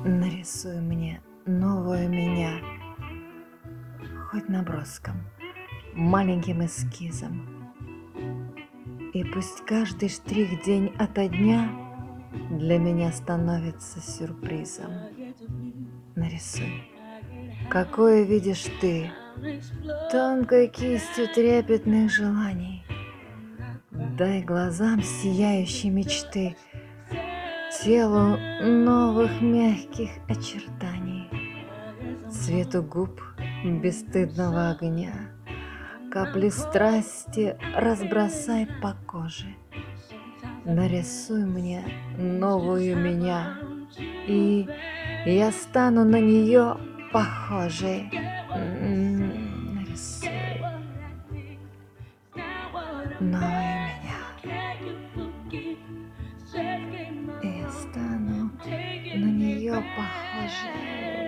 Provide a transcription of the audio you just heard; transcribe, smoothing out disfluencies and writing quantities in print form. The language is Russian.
Нарисуй мне новую меня, хоть наброском, маленьким эскизом. И пусть каждый штрих день ото дня для меня становится сюрпризом. Нарисуй, какое видишь ты, тонкой кистью трепетных желаний. Дай глазам сияющей мечты, телу новых мягких очертаний, цвету губ бесстыдного огня. Капли страсти разбросай по коже. Нарисуй мне новую меня, и я стану на нее похожей. Нарисуй новую меня, и я стану на нее похожей.